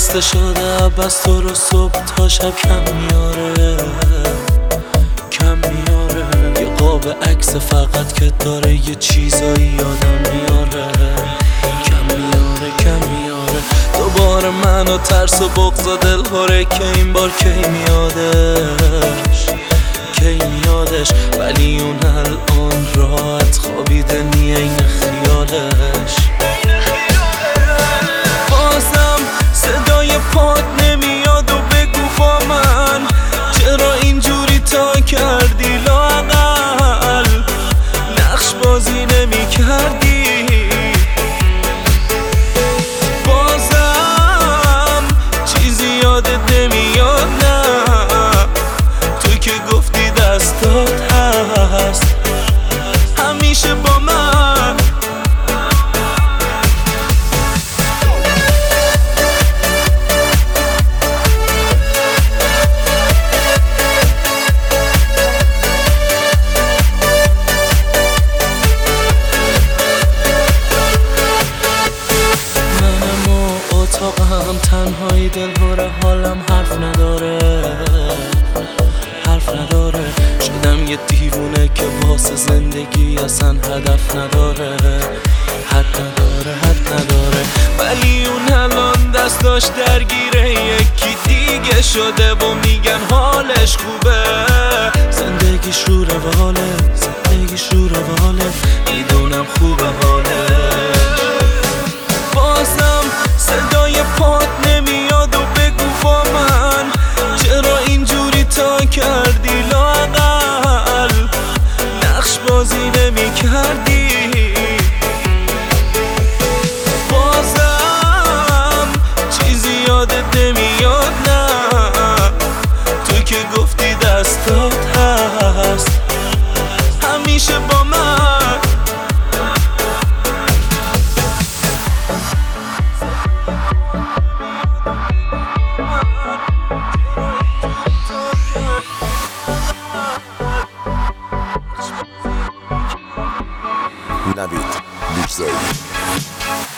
خسته شده بس تو رو صبح تا شب کم میاره کم میاره. یه قاب عکس فقط که داره یه چیزایی یادم میاره کم میاره کم میاره. دوباره من و ترس و بغض و دلهوره که این بار کی میادش کی میادش. ولی اون الان راحت خوابیده نیه این خیالش. بازم صدای پات نمیاد و بگو با من چرا اینجوری تا کردی لااقل نقش بازی نمی کردی. بازم چیزی یادت نمیاد نه تو که گفتی دستات هست همیشه با من. اتاقم تنهایی دلهوره حالم حرف نداره حرف نداره. شدم یه دیوونه که واسه زندگی اصلا هدف نداره حد نداره حد نداره. ولی اون الان دستاش درگیره یکی دیگه شده و میگن حالش خوبه. زندگیش رو رواله زندگیش رو رواله میدونم خوبه حالش. بازم صدای پات نمیاد و بگو با من چرا اینجوری تا کردی لااقل نقش بازی نمی کردی. بازم چیزی یادت نمیاد نه تو که گفتی دستات هست همیشه با من. Navid Mixer.